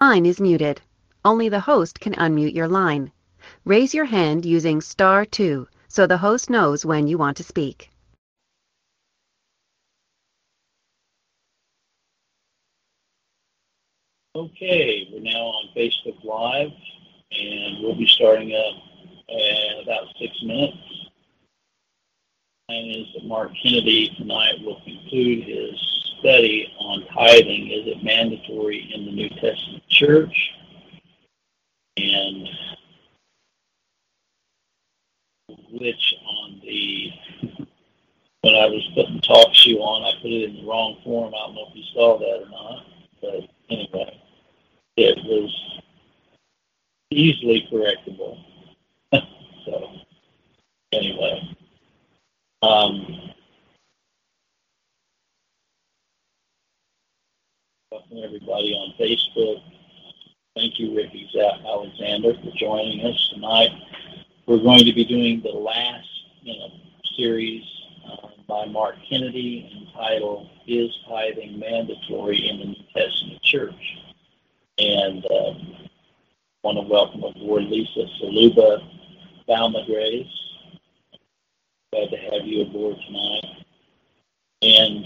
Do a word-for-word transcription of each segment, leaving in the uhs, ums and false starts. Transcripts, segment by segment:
line is muted. Only the host can unmute your line. Raise your hand using star two so the host knows when you want to speak. Okay, we're now on Facebook Live, and we'll be starting up in about six minutes. The plan is that Mark Kennedy tonight will conclude his study on tithing. Is it mandatory in the New Testament church? And which on the, when I was putting talk shoe on, I put it in the wrong form. I don't know if you saw that or not, but anyway, it was easily correctable. So anyway, um, welcome everybody on Facebook. Thank you, Rick Alexander, for joining us tonight. We're going to be doing the last in a series uh, by Mark Kennedy entitled "Is Tithing Mandatory in the New Testament Church?" And uh, I want to welcome aboard Lisa Saluba Balmagraves. Glad to have you aboard tonight. And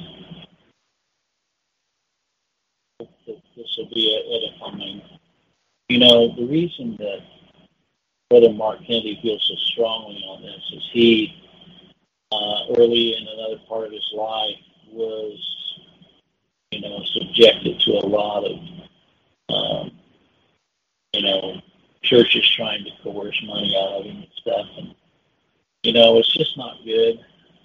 hope that this will be edifying. You know, the reason that Brother Mark Kennedy feels so strongly on this is he, uh, early in another part of his life, was, you know, subjected to a lot of, um, you know, churches trying to coerce money out of him and stuff. And, you know, it's just not good.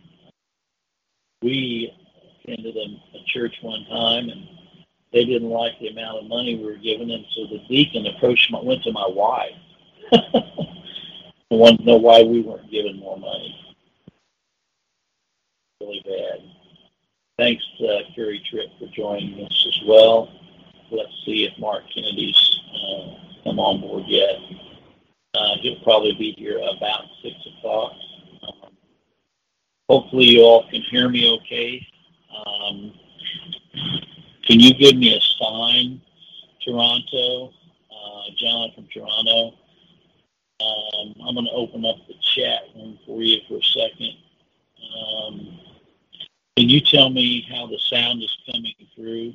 We attended a, a church one time, and they didn't like the amount of money we were giving them, so the deacon approached my, went to my wife. I wanted to know why we weren't giving more money. Really bad. Thanks, uh, Kerry Tripp, for joining us as well. Let's see if Mark Kennedy's uh, come on board yet. Uh, he'll probably be here about six o'clock. Um, hopefully you all can hear me okay. Um, can you give me a sign, Toronto? Uh, John from Toronto. Um, I'm going to open up the chat room for you for a second. Um, can you tell me how the sound is coming through?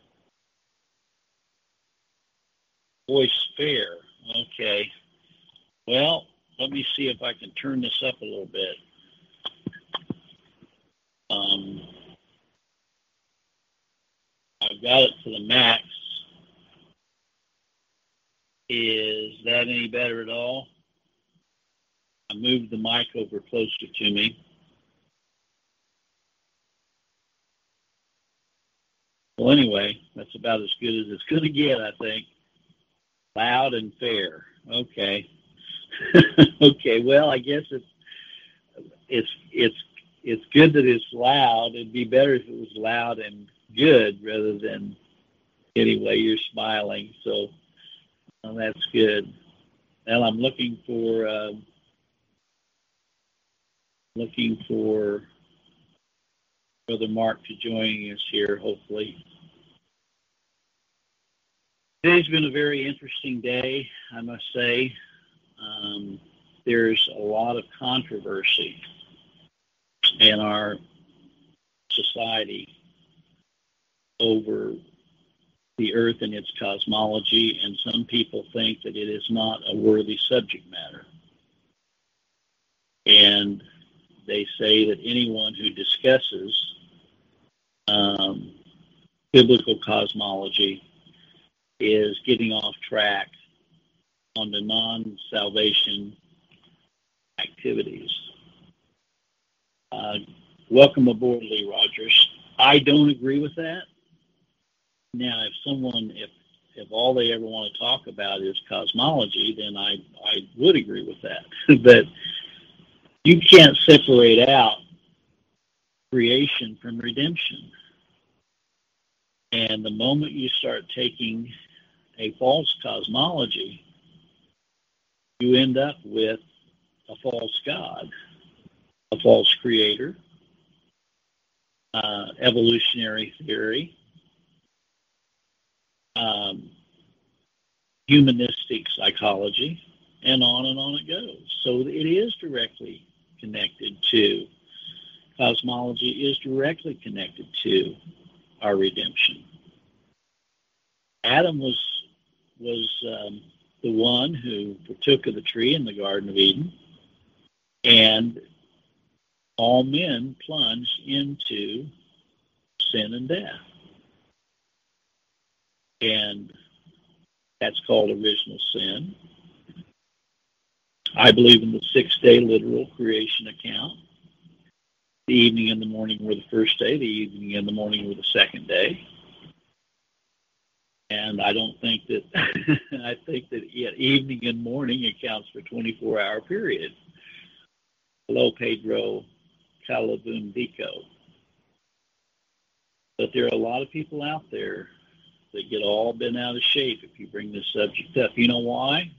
Voice fair. Okay. Well, let me see if I can turn this up a little bit. Um, I've got it to the max. Is that any better at all? I moved the mic over closer to me. Well, anyway, that's about as good as it's going to get, I think. Loud and fair. Okay. Okay. Well, I guess it's it's it's it's good that it's loud. It'd be better if it was loud and good rather than anyway. You're smiling, so well, that's good. Well, I'm looking for uh, looking for Brother Mark to join us here, hopefully. Today's been a very interesting day, I must say. Um, there's a lot of controversy in our society over the earth and its cosmology, and some people think that it is not a worthy subject matter. And they say that anyone who discusses um, biblical cosmology is getting off track on the non-salvation activities. Uh, welcome aboard, Lee Rogers. I don't agree with that. Now, if someone, if if all they ever want to talk about is cosmology, then I, I would agree with that. But you can't separate out creation from redemption. And the moment you start taking a false cosmology, you end up with a false God, a false creator, uh, evolutionary theory, um, humanistic psychology, and on and on it goes. So it is directly connected to, cosmology is directly connected to our redemption. Adam was was um, the one who partook of the tree in the Garden of Eden, and all men plunged into sin and death. And that's called original sin. I believe in the six-day literal creation account. The evening and the morning were the first day. The evening and the morning were the second day. And I don't think that, I think that yeah, evening and morning accounts for twenty-four hour period. Hello, Pedro Calabundico. But there are a lot of people out there that get all bent out of shape if you bring this subject up. You know why?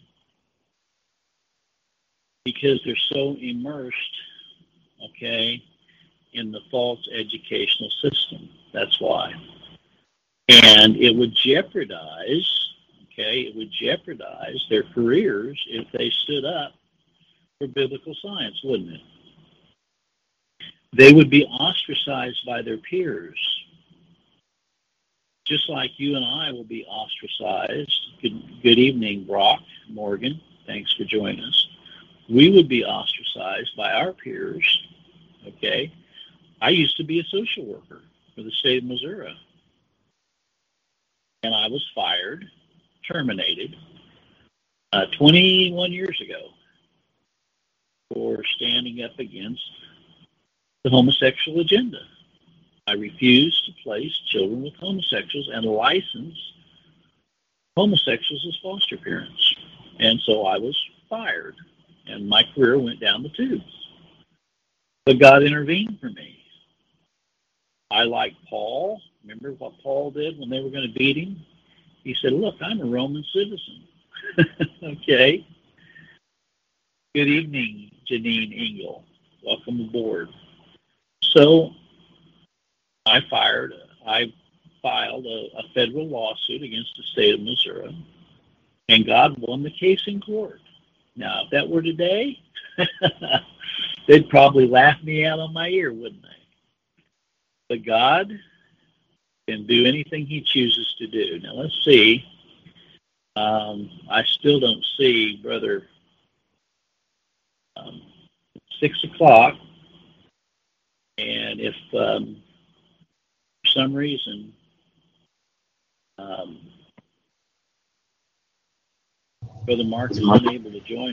Because they're so immersed, okay, in the false educational system. That's why. And it would jeopardize, okay, it would jeopardize their careers if they stood up for biblical science, wouldn't it? They would be ostracized by their peers, just like you and I will be ostracized. Good, good evening, Brock, Morgan. Thanks for joining us. We would be ostracized by our peers, okay? I used to be a social worker for the state of Missouri. And I was fired, terminated, uh, twenty-one years ago for standing up against the homosexual agenda. I refused to place children with homosexuals and license homosexuals as foster parents. And so I was fired, and my career went down the tubes. But God intervened for me. I like Paul. Remember what Paul did when they were going to beat him? He said, look, I'm a Roman citizen. Okay. Good evening, Janine Engel. Welcome aboard. So I fired, I filed a, a federal lawsuit against the state of Missouri, and God won the case in court. Now, if that were today, they'd probably laugh me out on my ear, wouldn't they? But God can do anything he chooses to do. Now, let's see. Um, I still don't see Brother um, six o'clock. And if um, for some reason um, Brother Mark is unable to join,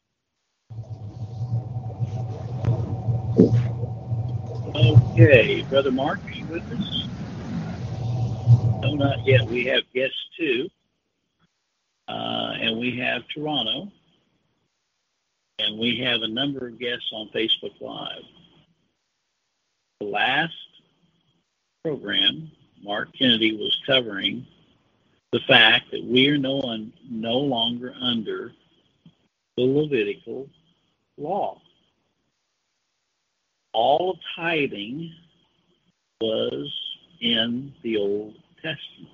okay, Brother Mark, are you with us? No, not yet. We have guests too, uh, and we have Toronto, and we have a number of guests on Facebook Live. The last program, Mark Kennedy was covering the fact that we are no, un, no longer under the Levitical law. All of tithing was in the Old Testament.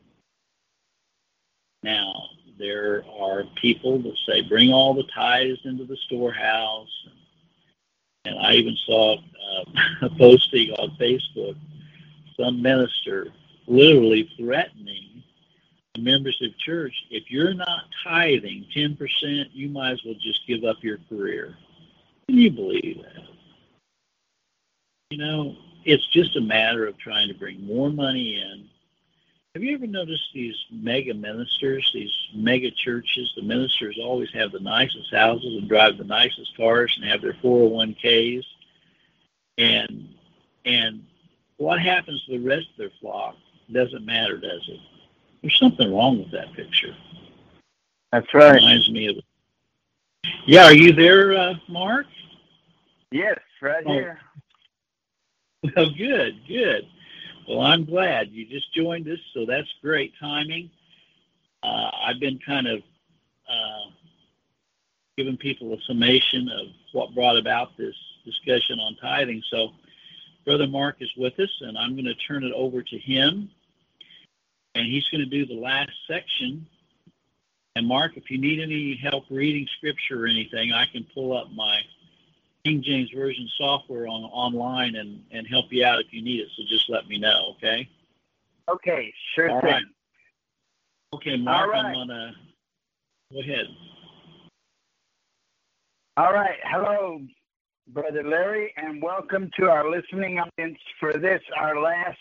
Now, there are people that say, bring all the tithes into the storehouse. And I even saw uh, a posting on Facebook, some minister literally threatening the members of church, if you're not tithing ten percent, you might as well just give up your career. Can you believe that? You know, it's just a matter of trying to bring more money in. Have you ever noticed these mega ministers, these mega churches? The ministers always have the nicest houses and drive the nicest cars and have their four oh one k's. And and what happens to the rest of their flock doesn't matter, does it? There's something wrong with that picture. That's right. It reminds me of. Yeah, are you there, uh, Mark? Yes, right oh. here. Well, good, good. Well, I'm glad you just joined us, so that's great timing. Uh, I've been kind of uh, giving people a summation of what brought about this discussion on tithing. So Brother Mark is with us, and I'm going to turn it over to him, and he's going to do the last section And Mark, if you need any help reading scripture or anything, I can pull up my King James Version software on online and, and help you out if you need it. So just let me know, okay? Okay, sure All thing. right. Okay, Mark, All right. I'm gonna go ahead. All right. Hello, Brother Larry, and welcome to our listening audience for this, our last,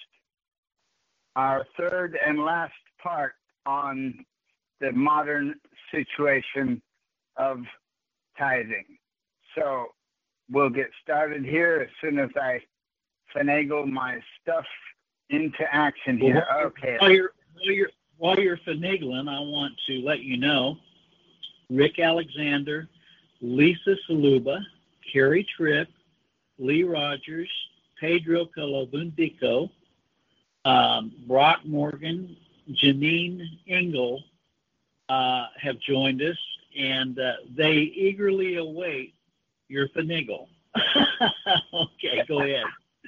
our third and last part on the modern situation of tithing. So we'll get started here as soon as I finagle my stuff into action here. Well, Okay. While you're, while you're, while you're finagling, I want to let you know Rick Alexander, Lisa Saluba, Carrie Tripp, Lee Rogers, Pedro Calabundico, um, Brock Morgan, Janine Engel uh, have joined us, and uh, they eagerly await your finagle. Okay, go ahead.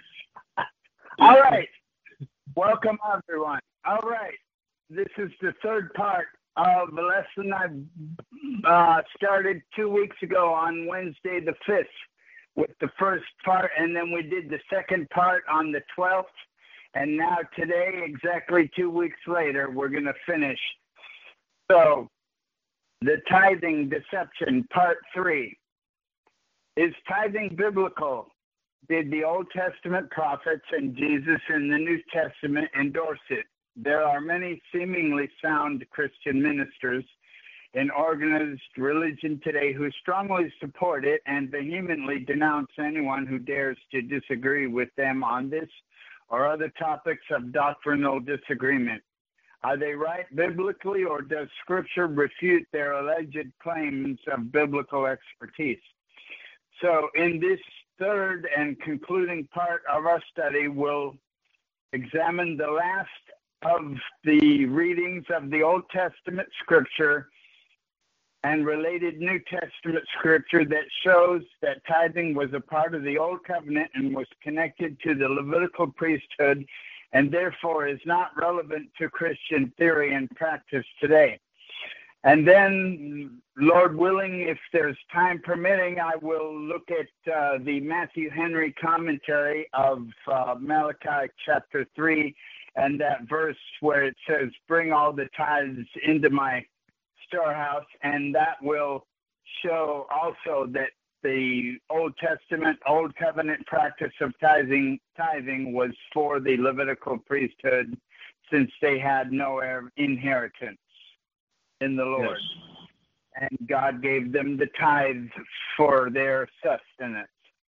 All right. Welcome, everyone. All right. This is the third part of the lesson I uh, started two weeks ago on Wednesday the fifth with the first part, and then we did the second part on the twelfth. And now today, exactly two weeks later, we're going to finish. So, the tithing deception, part three. Is tithing biblical? Did the Old Testament prophets and Jesus in the New Testament endorse it? There are many seemingly sound Christian ministers in organized religion today who strongly support it and vehemently denounce anyone who dares to disagree with them on this or other topics of doctrinal disagreement. Are they right biblically, or does Scripture refute their alleged claims of biblical expertise? So in this third and concluding part of our study, we'll examine the last of the readings of the Old Testament Scripture and related New Testament Scripture that shows that tithing was a part of the Old Covenant and was connected to the Levitical priesthood, and therefore is not relevant to Christian theory and practice today. And then, Lord willing, if there's time permitting, I will look at uh, the Matthew Henry commentary of uh, Malachi chapter three, and that verse where it says, bring all the tithes into my storehouse, and that will show also that the Old Testament, Old Covenant practice of tithing, tithing was for the Levitical priesthood, since they had no inheritance in the Lord. Yes. And God gave them the tithes for their sustenance.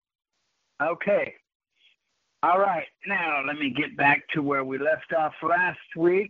Okay. All right. Now, let me get back to where we left off last week.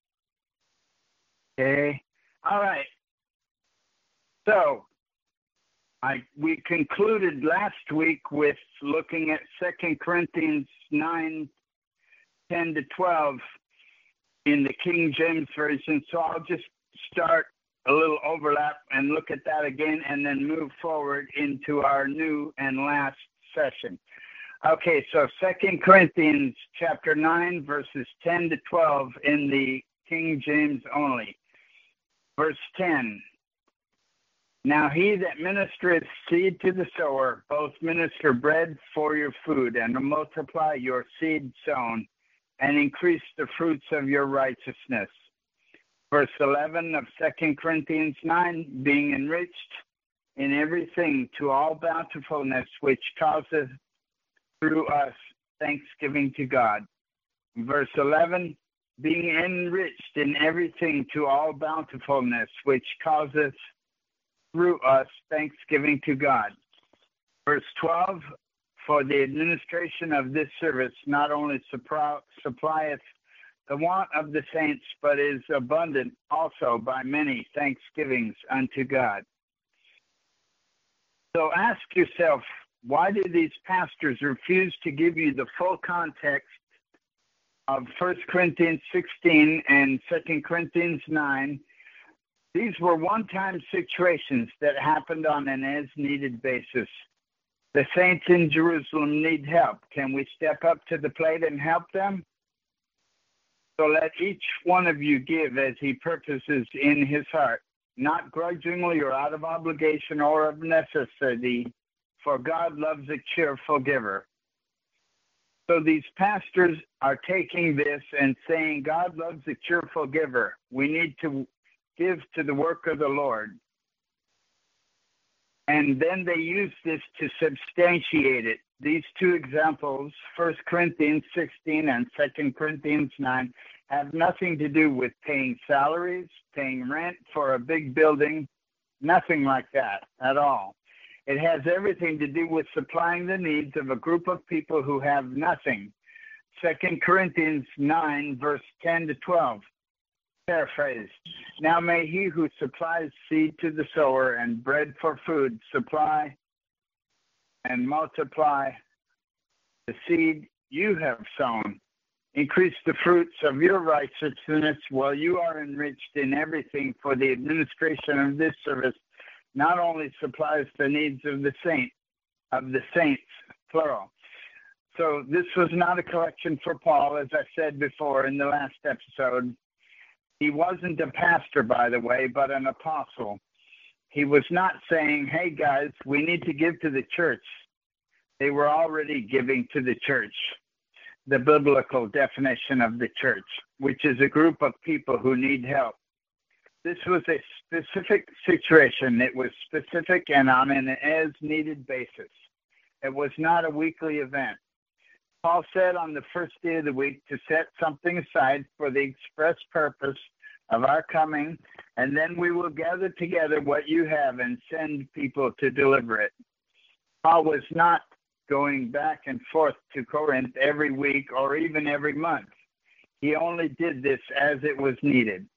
Okay. All right. So, I, we concluded last week with looking at Second Corinthians nine, ten to twelve in the King James Version. So I'll just start a little overlap and look at that again, and then move forward into our new and last session. Okay, so Second Corinthians chapter nine, verses ten to twelve in the King James only. Verse ten. Now he that ministereth seed to the sower, both minister bread for your food, and to multiply your seed sown, and increase the fruits of your righteousness. Verse eleven of Second Corinthians nine, being enriched in everything to all bountifulness, which causeth through us thanksgiving to God. Verse eleven, being enriched in everything to all bountifulness, which causeth through us thanksgiving to God. Verse twelve, for the administration of this service not only supply, supplieth the want of the saints, but is abundant also by many thanksgivings unto God. So ask yourself, why do these pastors refuse to give you the full context of First Corinthians sixteen and Second Corinthians nine? These were one-time situations that happened on an as-needed basis. The saints in Jerusalem need help. Can we step up to the plate and help them? So let each one of you give as he purposes in his heart, not grudgingly or out of obligation or of necessity, for God loves a cheerful giver. So these pastors are taking this and saying, God loves a cheerful giver. We need to give to the work of the Lord. And then they use this to substantiate it. These two examples, First Corinthians sixteen and Second Corinthians nine, have nothing to do with paying salaries, paying rent for a big building, nothing like that at all. It has everything to do with supplying the needs of a group of people who have nothing. Second Corinthians nine, verse ten to twelve. Paraphrased. Now may he who supplies seed to the sower and bread for food supply and multiply the seed you have sown. Increase the fruits of your righteousness while you are enriched in everything, for the administration of this service not only supplies the needs of the saint, of the saints, plural. So this was not a collection for Paul, as I said before in the last episode. He wasn't a pastor, by the way, but an apostle. He was not saying, hey guys, we need to give to the church. They were already giving to the church, the biblical definition of the church, which is a group of people who need help. This was a specific situation. It was specific and on an as-needed basis. It was not a weekly event. Paul said on the first day of the week to set something aside for the express purpose of our coming, and then we will gather together what you have and send people to deliver it. Paul was not going back and forth to Corinth every week or even every month. He only did this as it was needed.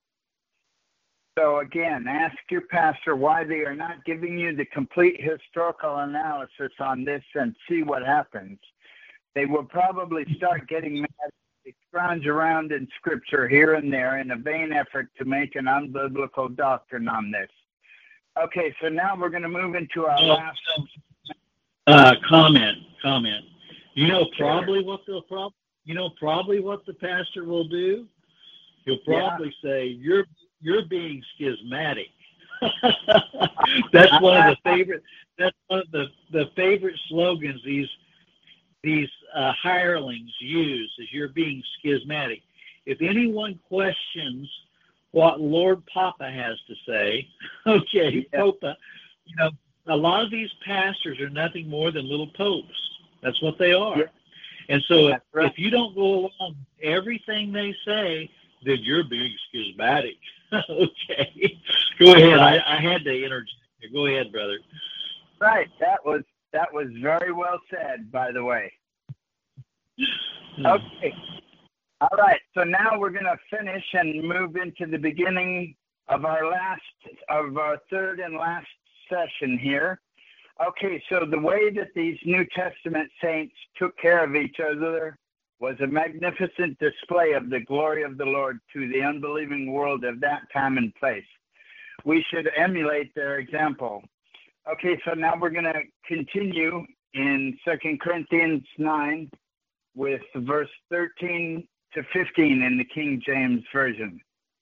So again, ask your pastor why they are not giving you the complete historical analysis on this and see what happens. They will probably start getting mad, they scrounge around in scripture here and there in a vain effort to make an unbiblical doctrine on this. Okay, so now we're going to move into our last uh, comment. Comment. You know probably what they'll probably. You know probably what the pastor will do. He'll probably yeah. say, "You're you're being schismatic." That's one of the favorite. That's one of the, the favorite slogans these. these uh, hirelings use, is you're being schismatic. If anyone questions what Lord Papa has to say, okay, yeah. Popa, you know, a lot of these pastors are nothing more than little popes. That's what they are. Yeah. And so if, right. if you don't go along with everything they say, then you're being schismatic. Okay. Go ahead. Right. I, I had to interject. Go ahead, brother. Right. That was That was very well said, by the way. Okay. All right. So now we're going to finish and move into the beginning of our last, of our third and last session here. Okay. So the way that these New Testament saints took care of each other was a magnificent display of the glory of the Lord to the unbelieving world of that time and place. We should emulate their example. Okay, so now we're going to continue in Second Corinthians nine with verse thirteen to fifteen in the King James Version.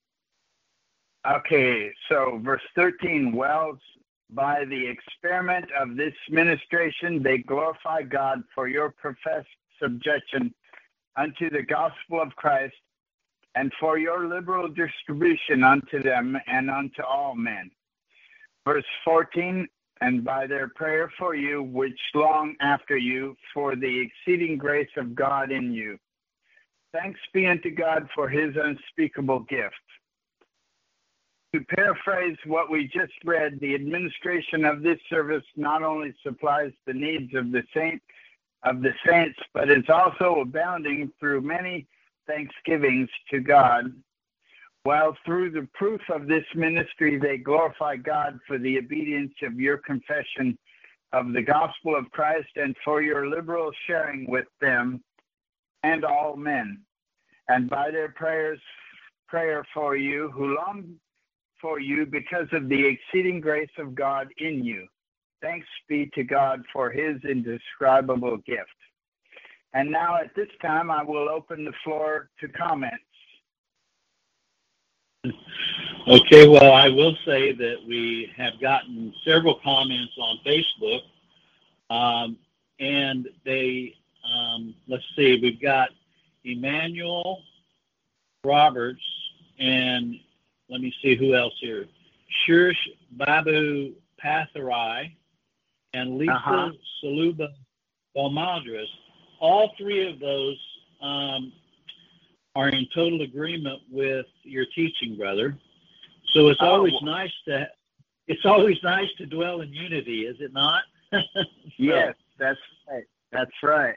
Okay, so verse thirteen, well, by the experiment of this ministration, they glorify God for your professed subjection unto the gospel of Christ and for your liberal distribution unto them and unto all men. Verse fourteen, and by their prayer for you, which long after you, for the exceeding grace of God in you. Thanks be unto God for his unspeakable gift. To paraphrase what we just read, the administration of this service not only supplies the needs of the saint of the saints, but is also abounding through many thanksgivings to God, while through the proof of this ministry they glorify God for the obedience of your confession of the gospel of Christ and for your liberal sharing with them and all men, and by their prayers, prayer for you, who long for you because of the exceeding grace of God in you. Thanks be to God for his indescribable gift. And now at this time, I will open the floor to comments. Okay, well, I will say that we have gotten several comments on Facebook, um, and they, um, let's see, we've got Emmanuel Roberts, and let me see who else here, Shirsh Babu Patharai, and Lisa Uh-huh. Saluba Balmadras. All three of those um, are in total agreement with your teaching, brother. So it's Oh, always well, nice to it's always nice to dwell in unity, is it not? So, yes, that's right. That's right.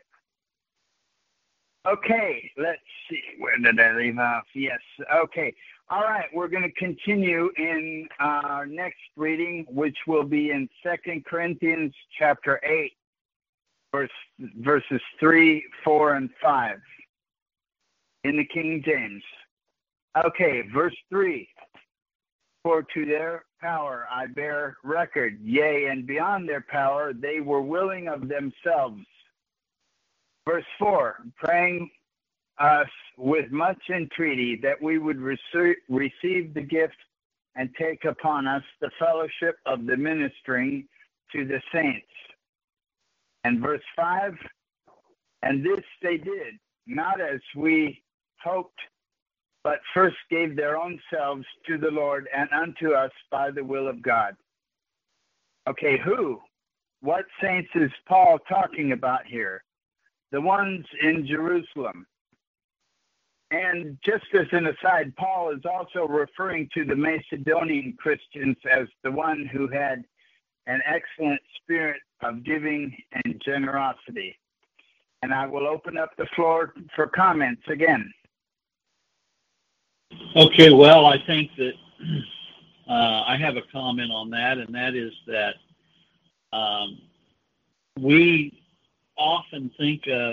Okay, let's see. Where did I leave off? Yes. Okay. All right. We're going to continue in our next reading, which will be in Second Corinthians chapter eight, verse, verses three, four, and five in the King James. Okay, verse three. For to their power I bear record, yea, and beyond their power they were willing of themselves. Verse four, praying us with much entreaty that we would rece- receive the gift and take upon us the fellowship of the ministering to the saints. And verse five, and this they did, not as we hoped, but first gave their own selves to the Lord and unto us by the will of God. Okay, who? What saints is Paul talking about here? The ones in Jerusalem. And just as an aside, Paul is also referring to the Macedonian Christians as the one who had an excellent spirit of giving and generosity. And I will open up the floor for comments again. okay, well, I think that uh, I have a comment on that, and that is that um, we often think of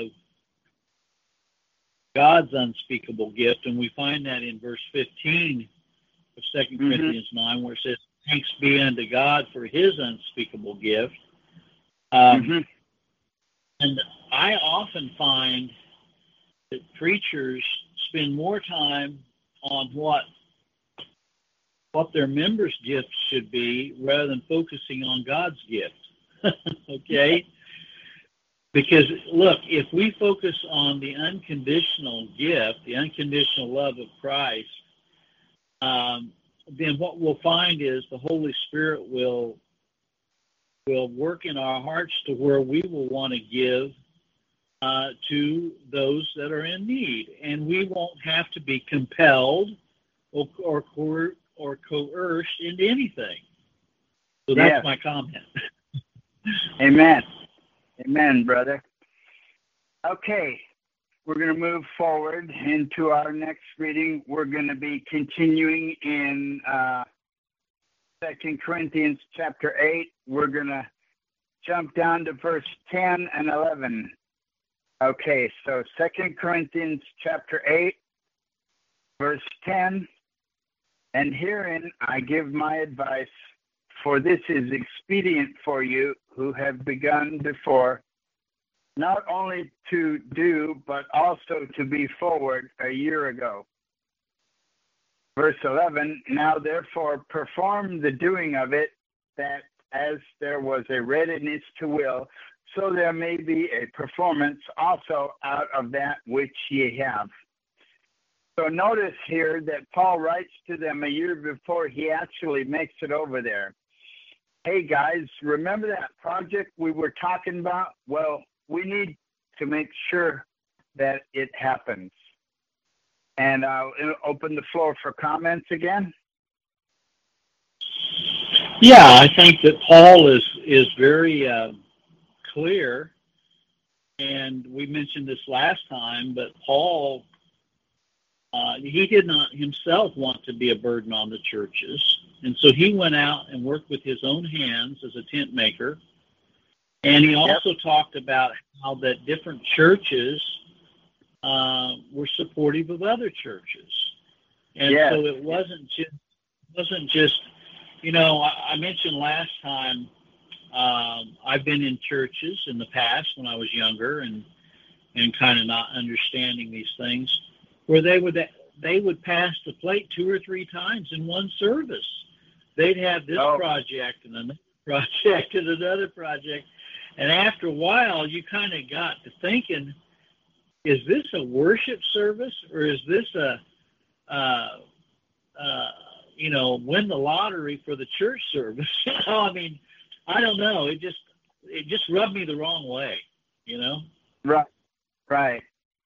God's unspeakable gift, and we find that in verse fifteen of Second Mhm. Corinthians nine, where it says, "Thanks be unto God for His unspeakable gift." Um, Mm-hmm. And I often find that preachers spend more time on what what their members' gifts should be rather than focusing on God's gift. Okay? Because, look, if we focus on the unconditional gift, the unconditional love of Christ, um, then what we'll find is the Holy Spirit will will work in our hearts to where we will want to give uh, to those that are in need, and we won't have to be compelled or or, coer- or coerced into anything. So that's Yes. my comment. Amen. Amen, brother. Okay, we're going to move forward into our next reading. We're going to be continuing in uh, Second Corinthians chapter eight. We're going to jump down to verse ten and eleven. Okay, so Second Corinthians chapter eight, verse ten. And herein I give my advice, for this is expedient for you who have begun before, not only to do, but also to be forward a year ago. Verse eleven, now therefore perform the doing of it, that as there was a readiness to will, so there may be a performance also out of that which ye have. So notice here that Paul writes to them a year before he actually makes it over there. Hey guys, remember that project we were talking about? Well, we need to make sure that it happens. And I'll open the floor for comments again. Yeah, I think that Paul is is very uh, clear, and we mentioned this last time, but Paul, uh, he did not himself want to be a burden on the churches, and so he went out and worked with his own hands as a tent maker, and he also yep. talked about how that different churches uh, were supportive of other churches, and yes. so it wasn't just wasn't just You know, I, I mentioned last time, um, I've been in churches in the past when I was younger and, and kind of not understanding these things, where they would they would pass the plate two or three times in one service. They'd have this Oh. project and another project and another project. And after a while, you kind of got to thinking, is this a worship service or is this a, uh, uh, you know, win the lottery for the church service? You know, I mean, I don't know. It just it just rubbed me the wrong way, you know? Right. Right.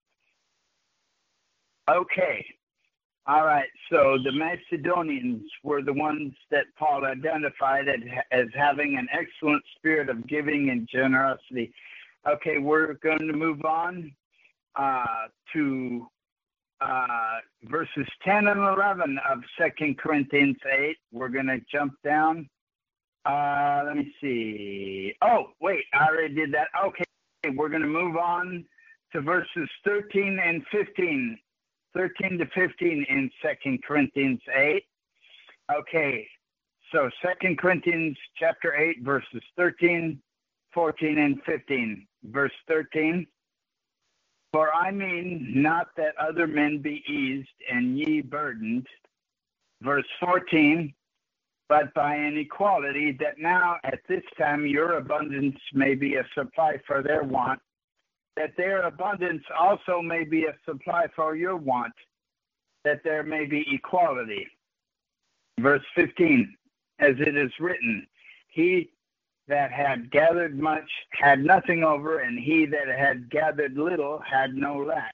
Okay. All right. So the Macedonians were the ones that Paul identified as, as having an excellent spirit of giving and generosity. Okay, we're going to move on uh, to uh, verses ten and eleven of Second Corinthians eight. We're going to jump down. Uh, let me see. Oh, wait, I already did that. Okay, we're going to move on to verses thirteen and fifteen. thirteen to fifteen in Second Corinthians eight. Okay, so Second Corinthians chapter eight, verses thirteen, fourteen, and fifteen. Verse thirteen, for I mean not that other men be eased and ye burdened. Verse fourteen, but by an equality that now at this time your abundance may be a supply for their want, that their abundance also may be a supply for your want, that there may be equality. Verse fifteen, as it is written, he that had gathered much had nothing over, and he that had gathered little had no lack.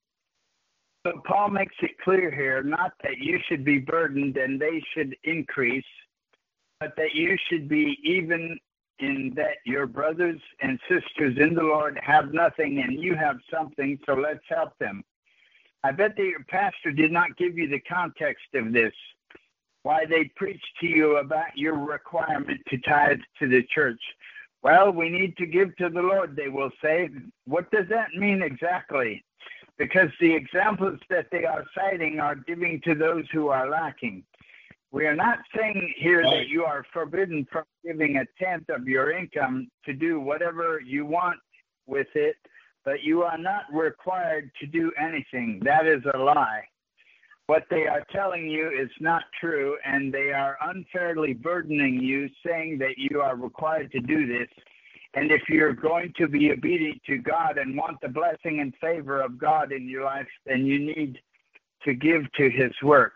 So Paul makes it clear here, not that you should be burdened and they should increase, but that you should be even in that your brothers and sisters in the Lord have nothing and you have something, so let's help them. I bet that your pastor did not give you the context of this, why they preached to you about your requirement to tithe to the church. Well, we need to give to the Lord, they will say. What does that mean exactly? Because the examples that they are citing are giving to those who are lacking. We are not saying here Right. that you are forbidden from giving a tenth of your income to do whatever you want with it, but you are not required to do anything. That is a lie. What they are telling you is not true, and they are unfairly burdening you, saying that you are required to do this. And if you're going to be obedient to God and want the blessing and favor of God in your life, then you need to give to his work.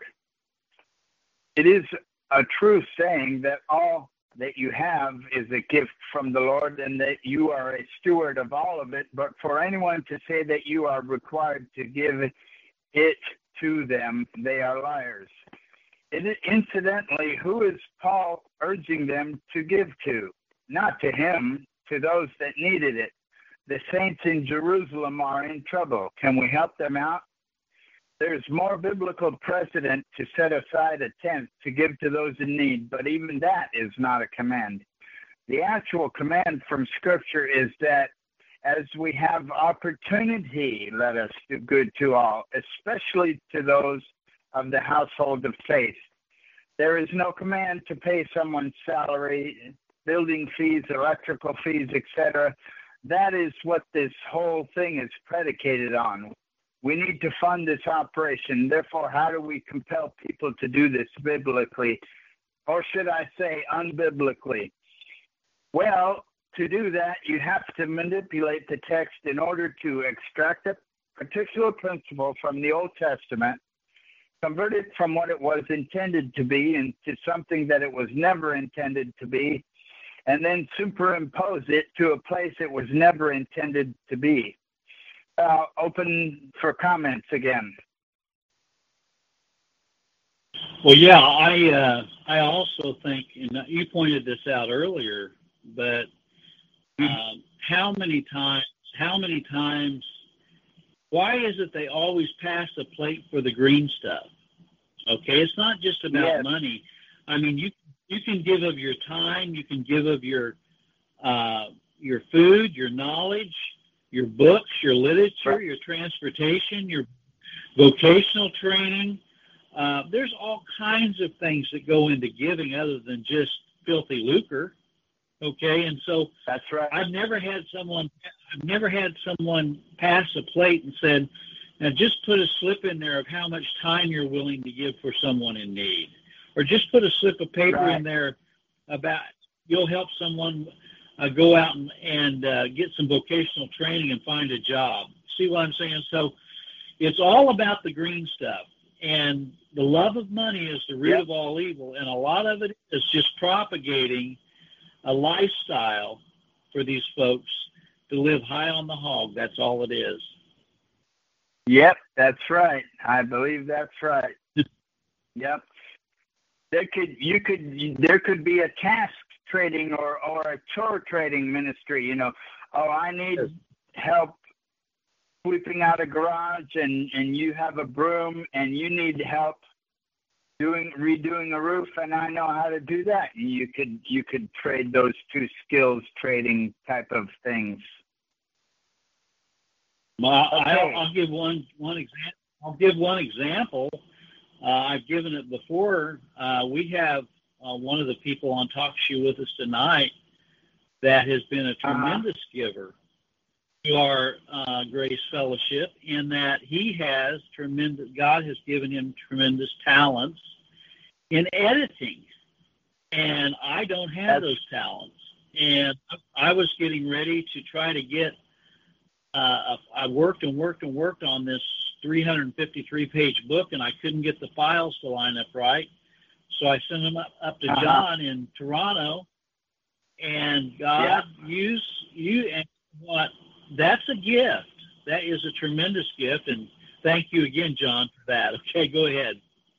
It is a true saying that all that you have is a gift from the Lord and that you are a steward of all of it. But for anyone to say that you are required to give it to them, they are liars. It is, incidentally, who is Paul urging them to give to? Not to him, to those that needed it. The saints in Jerusalem are in trouble. Can we help them out? There's more biblical precedent to set aside a tenth to give to those in need, but even that is not a command. The actual command from Scripture is that as we have opportunity, let us do good to all, especially to those of the household of faith. There is no command to pay someone's salary, building fees, electrical fees, et cetera. That is what this whole thing is predicated on. We need to fund this operation. Therefore, how do we compel people to do this biblically? Or should I say unbiblically? Well, to do that, you have to manipulate the text in order to extract a particular principle from the Old Testament, convert it from what it was intended to be into something that it was never intended to be, and then superimpose it to a place it was never intended to be. Uh, open for comments again. Well, yeah, I uh, I also think, and you pointed this out earlier, but um, how many times, how many times, why is it they always pass the plate for the green stuff? Okay, it's not just about Yes. money. I mean, you you can give of your time, you can give of your uh, your food, your knowledge, your books, your literature, Right. your transportation, your vocational training. Uh, there's all kinds of things that go into giving other than just filthy lucre. Okay, and so That's right. I've never had someone I've never had someone pass a plate and said, Now, just put a slip in there of how much time you're willing to give for someone in need. Or just put a slip of paper Right. in there about you'll help someone uh, go out and, and uh, get some vocational training and find a job. See what I'm saying? So it's all about the green stuff. And the love of money is the root Yep. of all evil. And a lot of it is just propagating a lifestyle for these folks to live high on the hog. That's all it is. Yep, that's right. I believe that's right. Yep. There could you could there could be a task trading or, or a chore trading ministry, you know. Oh, I need Yes. help sweeping out a garage, and, and you have a broom and you need help doing redoing a roof, and I know how to do that. And you could you could trade those two skills trading type of things. Well, Okay. I'll, I'll give one one example. I'll give one example. Uh, I've given it before. Uh, we have uh, one of the people on Talk Shoe with us tonight that has been a tremendous uh-huh. giver to our uh, Grace Fellowship, in that he has tremendous. God has given him tremendous talents in editing, and I don't have That's... those talents. And I was getting ready to try to get. Uh, I worked and worked and worked on this three hundred fifty-three page book, and I couldn't get the files to line up right. So I sent them up, up to uh-huh. John in Toronto, and God yeah. used you. And what? That's a gift. That is a tremendous gift, and thank you again, John, for that. Okay, go ahead.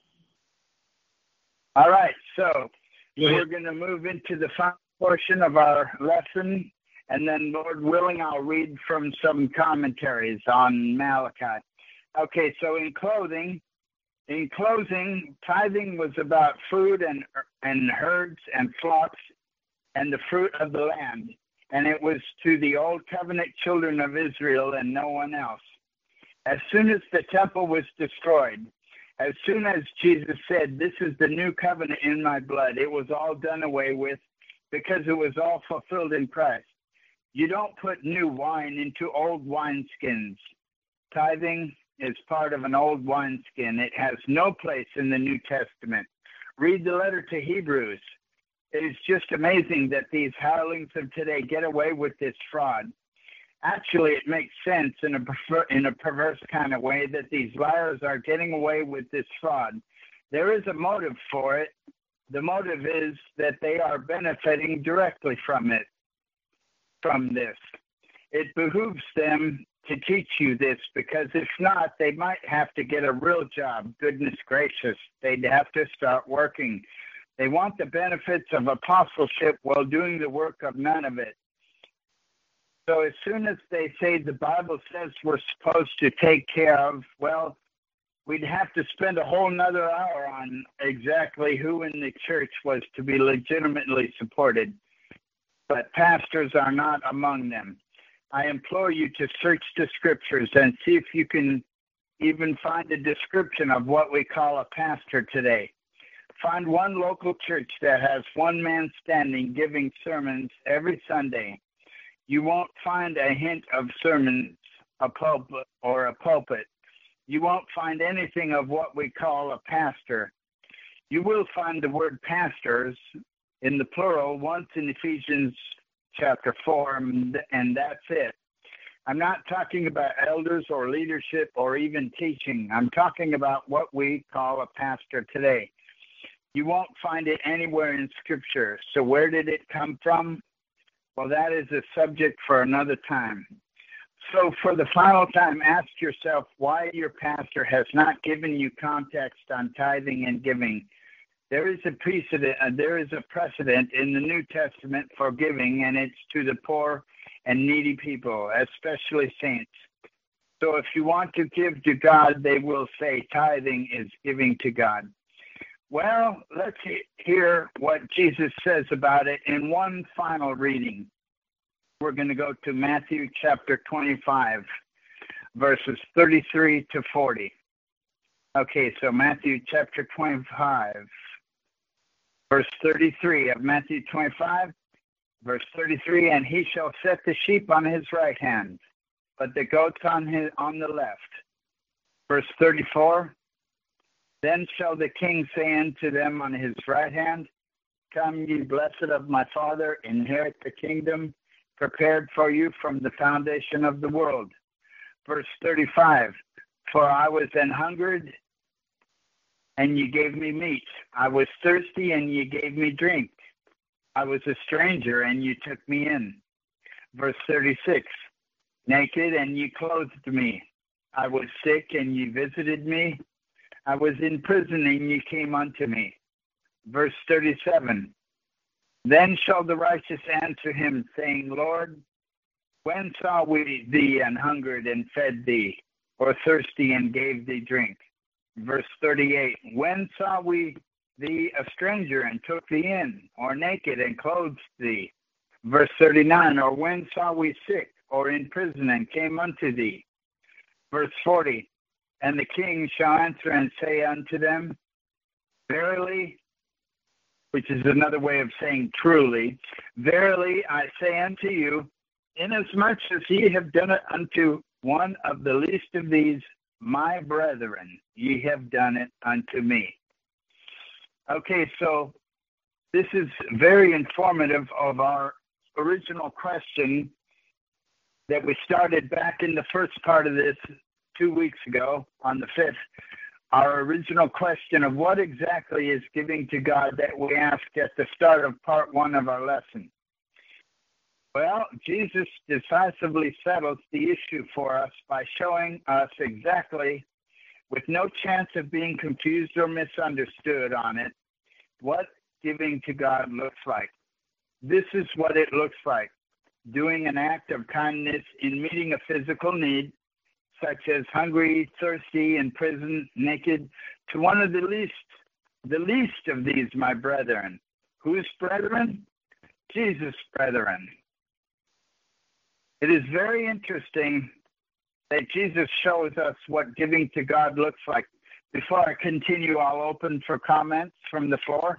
All right, so go we're going to move into the final portion of our lesson. And then, Lord willing, I'll read from some commentaries on Malachi. Okay, so in clothing, in closing, tithing was about food and and herds and flocks and the fruit of the land. And it was to the old covenant children of Israel and no one else. As soon as the temple was destroyed, as soon as Jesus said, "This is the new covenant in my blood," it was all done away with, because it was all fulfilled in Christ. You don't put new wine into old wineskins. Tithing is part of an old wineskin. It has no place in the New Testament. Read the letter to Hebrews. It is just amazing that these hirelings of today get away with this fraud. Actually, it makes sense in a, prefer- in a perverse kind of way that these liars are getting away with this fraud. There is a motive for it. The motive is that they are benefiting directly from it. From this. It behooves them to teach you this, because if not, they might have to get a real job. Goodness gracious, they'd have to start working. They want the benefits of apostleship while doing the work of none of it. So as soon as they say the Bible says we're supposed to take care of, well, we'd have to spend a whole nother hour on exactly who in the church was to be legitimately supported. But pastors are not among them. I implore you to search the scriptures and see if you can even find a description of what we call a pastor today. Find one local church that has one man standing giving sermons every Sunday. You won't find a hint of sermons, a pulpit, or a pulpit. You won't find anything of what we call a pastor. You will find the word pastors in the plural once in Ephesians chapter four, and that's it. I'm not talking about elders or leadership or even teaching. I'm talking about what we call a pastor today. You won't find it anywhere in Scripture. So where did it come from? Well, that is a subject for another time. So for the final time, ask yourself why your pastor has not given you context on tithing and giving. There is a precedent, uh, there is a precedent in the New Testament for giving, and it's to the poor and needy people, especially saints. So if you want to give to God, they will say tithing is giving to God. Well, let's hear what Jesus says about it in one final reading. We're going to go to Matthew chapter twenty-five, verses thirty-three to forty. Okay, so Matthew chapter twenty-five. Verse thirty-three of Matthew twenty-five, verse thirty-three, and he shall set the sheep on his right hand, but the goats on his on the left. Verse thirty-four, then shall the king say unto them on his right hand, come, ye blessed of my Father, inherit the kingdom prepared for you from the foundation of the world. Verse thirty-five, for I was an hungered, and ye gave me meat. I was thirsty, and ye gave me drink. I was a stranger, and ye took me in. Verse thirty-six, naked, and ye clothed me. I was sick, and ye visited me. I was in prison, and ye came unto me. Verse thirty-seven, then shall the righteous answer him, saying, Lord, when saw we thee an hungered and fed thee, or thirsty and gave thee drink? Verse thirty-eight, when saw we thee a stranger and took thee in, or naked and clothed thee? Verse thirty-nine, or when saw we sick or in prison and came unto thee? Verse forty, and the king shall answer and say unto them, verily, which is another way of saying truly, verily I say unto you, inasmuch as ye have done it unto one of the least of these, my brethren, ye have done it unto me. Okay, so this is very informative of our original question that we started back in the first part of this two weeks ago on the fifth. Our original question of what exactly is giving to God that we asked at the start of part one of our lesson. Well, Jesus decisively settles the issue for us by showing us exactly, with no chance of being confused or misunderstood on it, what giving to God looks like. This is what it looks like: doing an act of kindness in meeting a physical need, such as hungry, thirsty, in prison, naked, to one of the least, the least of these, my brethren. Whose brethren? Jesus' brethren. It is very interesting that Jesus shows us what giving to God looks like. Before I continue, I'll open for comments from the floor.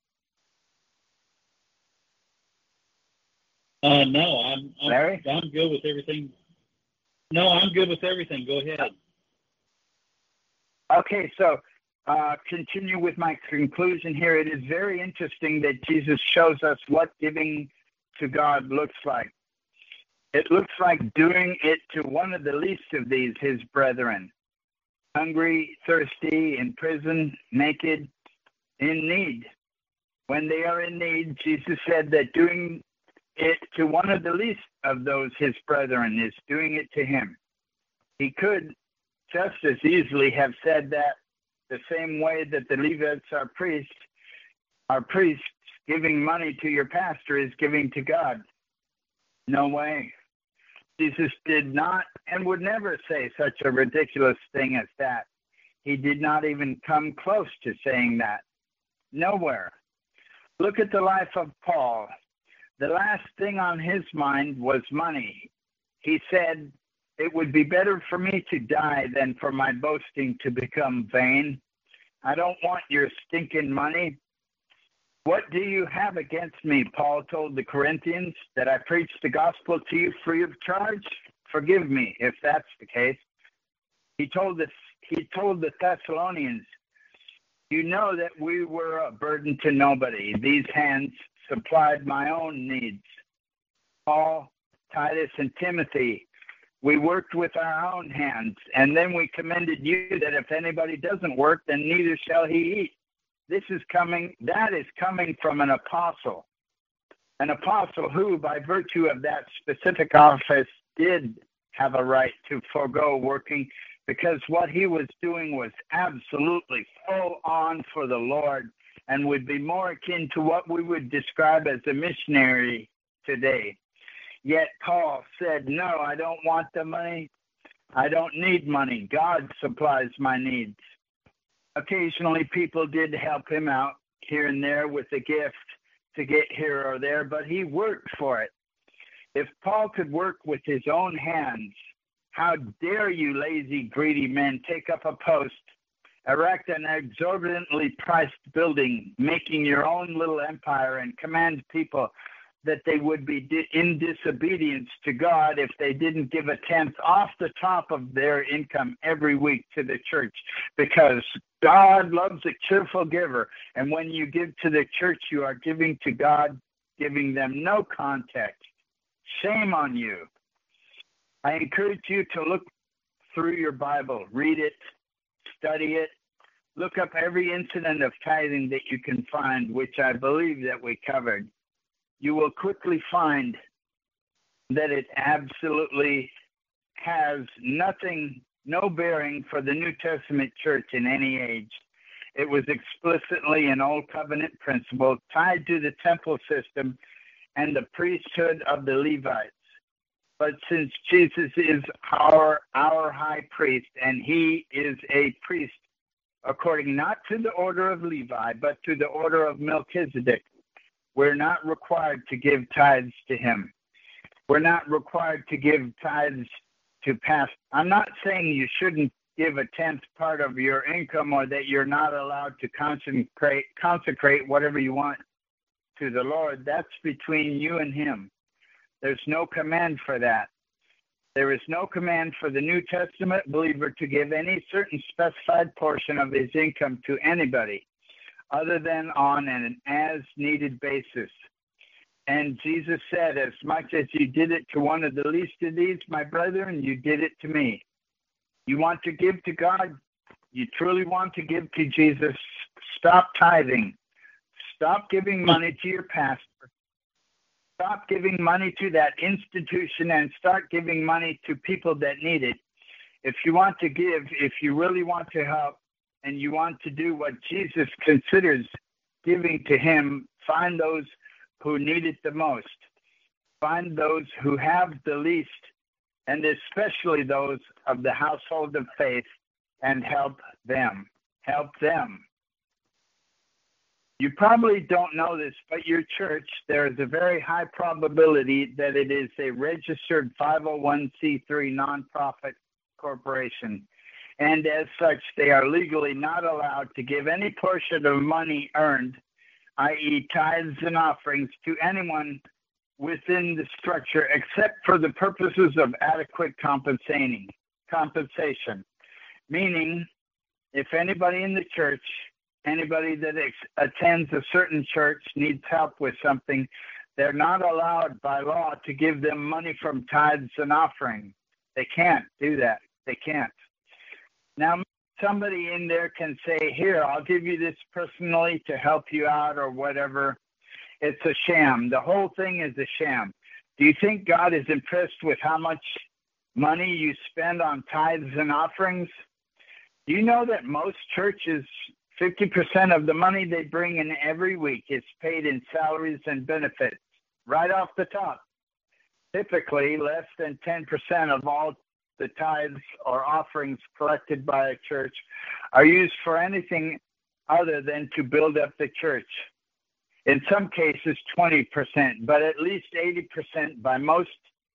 Uh, no, I'm, I'm, Larry? I'm good with everything. No, I'm good with everything. Go ahead. Okay, so uh, continue with my conclusion here. It is very interesting that Jesus shows us what giving to God looks like. It looks like doing it to one of the least of these, his brethren. Hungry, thirsty, in prison, naked, in need. When they are in need, Jesus said that doing it to one of the least of those, his brethren, is doing it to him. He could just as easily have said that the same way that the Levites are priests, are priests, giving money to your pastor is giving to God. No way. Jesus did not and would never say such a ridiculous thing as that. He did not even come close to saying that. Nowhere. Look at the life of Paul. The last thing on his mind was money. He said, it would be better for me to die than for my boasting to become vain. I don't want your stinking money. What do you have against me? Paul told the Corinthians, that I preached the gospel to you free of charge? Forgive me if that's the case. He told us, he told the Thessalonians, you know that we were a burden to nobody. These hands supplied my own needs. Paul, Titus, and Timothy, we worked with our own hands, and then we commended you that if anybody doesn't work, then neither shall he eat. This is coming, that is coming from an apostle. An apostle who, by virtue of that specific office, did have a right to forego working, because what he was doing was absolutely full on for the Lord and would be more akin to what we would describe as a missionary today. Yet Paul said, no, I don't want the money. I don't need money. God supplies my needs. Occasionally, people did help him out here and there with a gift to get here or there, but he worked for it. If Paul could work with his own hands, how dare you lazy, greedy men take up a post, erect an exorbitantly priced building, making your own little empire, and command people that they would be di- in disobedience to God if they didn't give a tenth off the top of their income every week to the church, because God loves a cheerful giver. And when you give to the church, you are giving to God, giving them no context. Shame on you. I encourage you to look through your Bible, read it, study it, look up every incident of tithing that you can find, which I believe that we covered. You will quickly find that it absolutely has nothing, no bearing for the New Testament church in any age. It was explicitly an Old Covenant principle tied to the temple system and the priesthood of the Levites. But since Jesus is our, our high priest, and he is a priest according not to the order of Levi, but to the order of Melchizedek, we're not required to give tithes to him. We're not required to give tithes to past. I'm not saying you shouldn't give a tenth part of your income, or that you're not allowed to consecrate, consecrate whatever you want to the Lord. That's between you and him. There's no command for that. There is no command for the New Testament believer to give any certain specified portion of his income to anybody, other than on an as-needed basis. And Jesus said, as much as you did it to one of the least of these, my brethren, you did it to me. You want to give to God? You truly want to give to Jesus? Stop tithing. Stop giving money to your pastor. Stop giving money to that institution and start giving money to people that need it. If you want to give, if you really want to help, and you want to do what Jesus considers giving to him, find those who need it the most. Find those who have the least, and especially those of the household of faith, and help them. Help them. You probably don't know this, but your church, there is a very high probability that it is a registered five oh one c three nonprofit corporation. And as such, they are legally not allowed to give any portion of money earned, that is tithes and offerings, to anyone within the structure except for the purposes of adequate compensating, compensation. Meaning, if anybody in the church, anybody that ex- attends a certain church needs help with something, they're not allowed by law to give them money from tithes and offerings. They can't do that. They can't. Now, somebody in there can say, here, I'll give you this personally to help you out or whatever. It's a sham. The whole thing is a sham. Do you think God is impressed with how much money you spend on tithes and offerings? Do you know that most churches, fifty percent of the money they bring in every week is paid in salaries and benefits, right off the top? Typically, less than ten percent of all the tithes or offerings collected by a church are used for anything other than to build up the church. In some cases, twenty percent, but at least eighty percent by most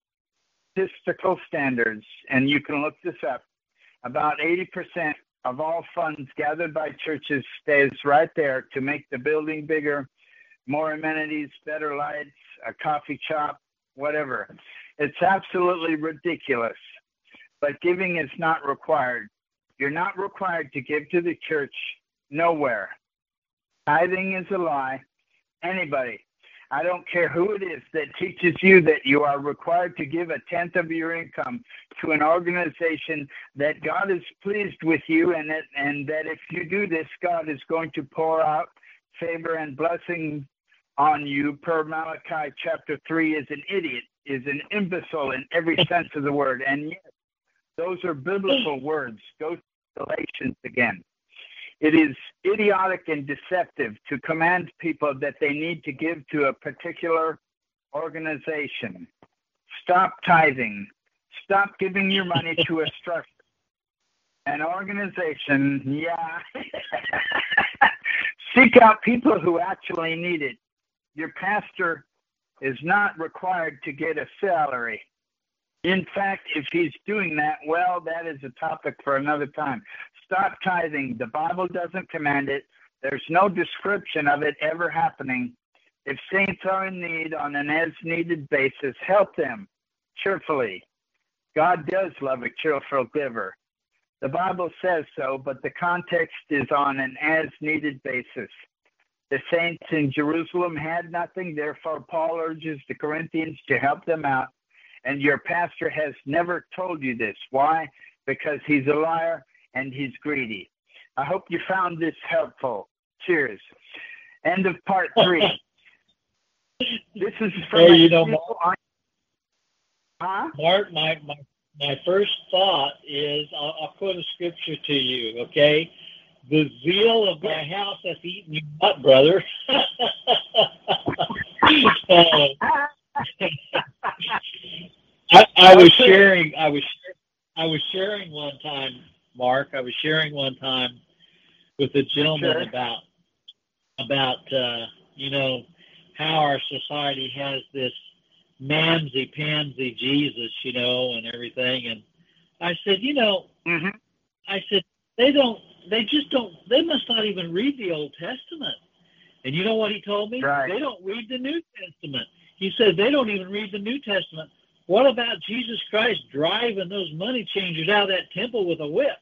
statistical standards, and you can look this up. About eighty percent of all funds gathered by churches stays right there to make the building bigger, more amenities, better lights, a coffee shop, whatever. It's absolutely ridiculous. But giving is not required. You're not required to give to the church nowhere. Tithing is a lie. Anybody, I don't care who it is, that teaches you that you are required to give a tenth of your income to an organization, that God is pleased with you, and that, and that if you do this, God is going to pour out favor and blessing on you, per Malachi chapter three, is an idiot, is an imbecile in every sense of the word. And yes, those are biblical words. Go to Galatians again. It is idiotic and deceptive to command people that they need to give to a particular organization. Stop tithing. Stop giving your money to a structure. An organization, yeah. Seek out people who actually need it. Your pastor is not required to get a salary. In fact, if he's doing that, well, that is a topic for another time. Stop tithing. The Bible doesn't command it. There's no description of it ever happening. If saints are in need on an as-needed basis, help them cheerfully. God does love a cheerful giver. The Bible says so, but the context is on an as-needed basis. The saints in Jerusalem had nothing, therefore Paul urges the Corinthians to help them out. And your pastor has never told you this. Why? Because he's a liar and he's greedy. I hope you found this helpful. Cheers. End of part three. This is from hey, you know, Mark, huh? Mark my, my, my first thought is, I'll, I'll quote a scripture to you, okay? The zeal of my house hath eaten you up, brother. uh, I, I was sharing, I was, I was sharing one time, Mark. I was sharing one time with a gentleman sure. about, about, uh, you know, how our society has this mamsy-pamsy Jesus, you know, and everything. And I said, you know, mm-hmm. I said, they don't, they just don't, they must not even read the Old Testament. And you know what he told me? Right. They don't read the New Testament. He said they don't even read the New Testament. What about Jesus Christ driving those money changers out of that temple with a whip?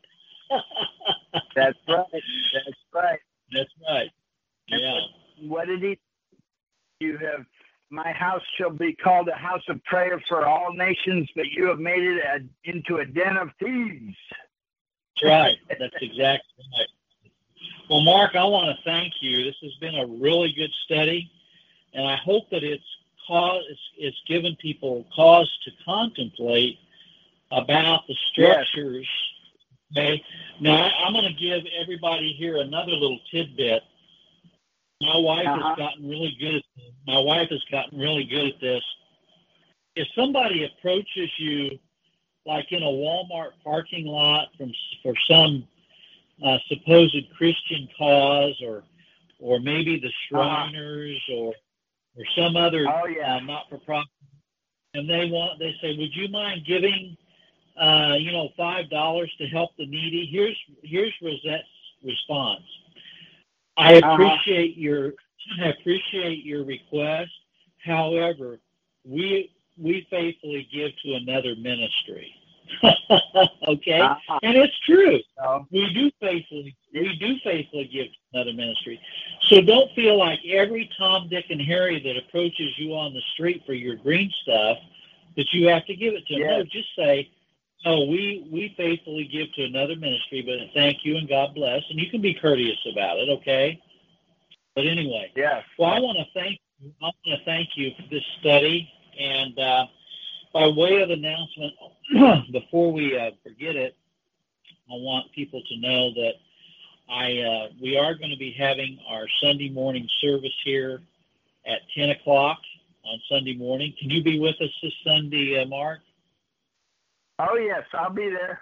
That's right. That's right. That's right. Yeah. What did he? You have, my house shall be called a house of prayer for all nations, but you have made it a, into a den of thieves. Right. That's exactly right. Well, Mark, I want to thank you. This has been a really good study, and I hope that it's cause it's, it's given people cause to contemplate about the structures. Yes. Okay. Now, I'm going to give everybody here another little tidbit. My wife uh-huh. has gotten really good at this. My wife has gotten really good at this. If somebody approaches you, like in a Walmart parking lot, from for some uh, supposed Christian cause, or or maybe the Shriners, uh-huh. or or some other oh, yeah. uh, not-for-profit, and they want, they say, would you mind giving, uh, you know, five dollars to help the needy? Here's here's Rosette's response. I appreciate uh-huh. your I appreciate your request. However, we we faithfully give to another ministry. Okay, uh-huh. And it's true. Uh-huh. We do faithfully we do faithfully give to another ministry. So don't feel like every Tom, Dick, and Harry that approaches you on the street for your green stuff that you have to give it to them. Yes. No, just say, "Oh, we we faithfully give to another ministry, but thank you and God bless." And you can be courteous about it, okay? But anyway, yeah. Well, I want to thank you. I want to thank you for this study, and uh, by way of announcement, before we uh, forget it, I want people to know that I uh, we are going to be having our Sunday morning service here at ten o'clock on Sunday morning. Can you be with us this Sunday, uh, Mark? Oh, yes, I'll be there.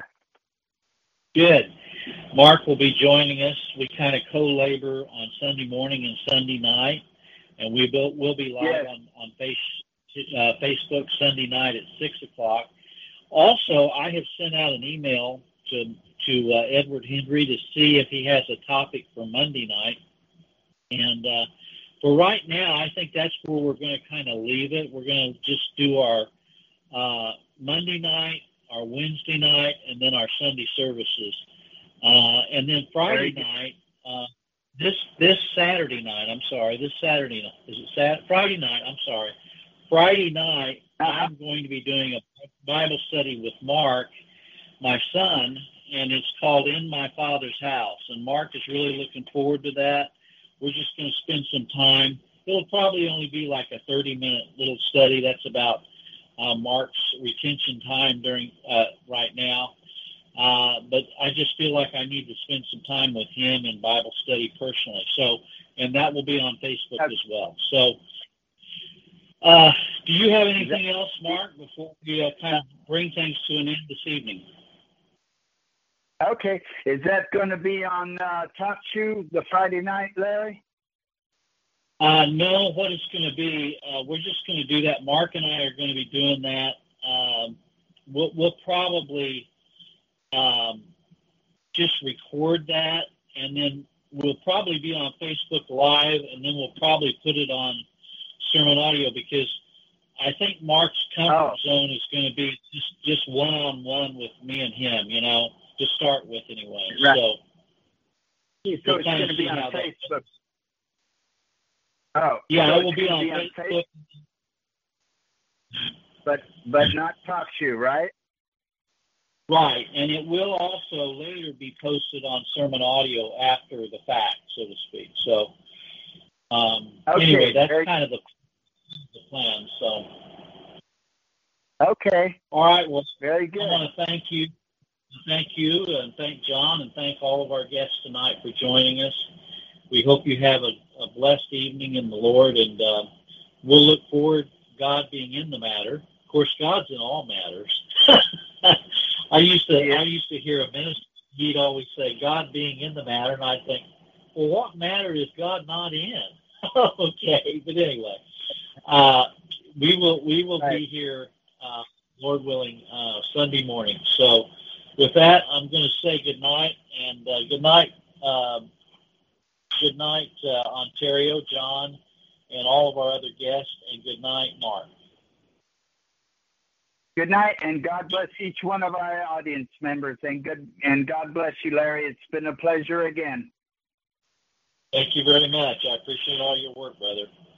Good. Mark will be joining us. We kind of co-labor on Sunday morning and Sunday night, and we will we'll be live yes. on, on face, uh, Facebook Sunday night at six o'clock. Also, I have sent out an email to to uh, Edward Hendry to see if he has a topic for Monday night. And uh, for right now, I think that's where we're going to kind of leave it. We're going to just do our uh, Monday night, our Wednesday night, and then our Sunday services. Uh, and then Friday night, uh, this this Saturday night, I'm sorry, this Saturday night, is it Sat- Friday night, I'm sorry. Friday night, uh-huh. I'm going to be doing a Bible study with Mark, my son, and it's called In My Father's House. And Mark is really looking forward to that. We're just going to spend some time. It'll probably only be like a thirty-minute little study. That's about uh, Mark's retention time during uh, right now. Uh, but I just feel like I need to spend some time with him in Bible study personally. So, and that will be on Facebook as well. So, uh, do you have anything else, Mark, before we uh, kind of bring things to an end this evening? Okay. Is that going to be on uh, Talk Shoe the Friday night, Larry? Uh, no, what it's going to be, uh, we're just going to do that. Mark and I are going to be doing that. Um, we'll, we'll probably um, just record that, and then we'll probably be on Facebook Live, and then we'll probably put it on sermon audio because I think Mark's comfort Oh. zone is going to be just just one on one with me and him. You know, to start with anyway. Right. So. So we'll it's kind going of to be see on how that Facebook. Oh. Yeah, so it will it's be gonna on be on Facebook. But, but not talk shoe, right? Right, and it will also later be posted on sermon audio after the fact, so to speak. So, um, Okay, anyway, that's very- kind of the, the plan. So, Okay. all right, well, Very I good. want to thank you, thank you, and thank John, and thank all of our guests tonight for joining us. We hope you have a, a blessed evening in the Lord, and uh, we'll look forward to God being in the matter. Of course, God's in all matters. I used to Yeah. I used to hear a minister, he'd always say, God being in the matter, and I'd think, well, what matter is God not in? Okay, but anyway, uh, we will we will Right. be here, uh, Lord willing, uh, Sunday morning. So with that, I'm going to say good night, and uh, good night, um, good night, uh, Ontario, John, and all of our other guests, and good night, Mark. Good night, and God bless each one of our audience members. And good, and God bless you, Larry. It's been a pleasure again. Thank you very much. I appreciate all your work, brother.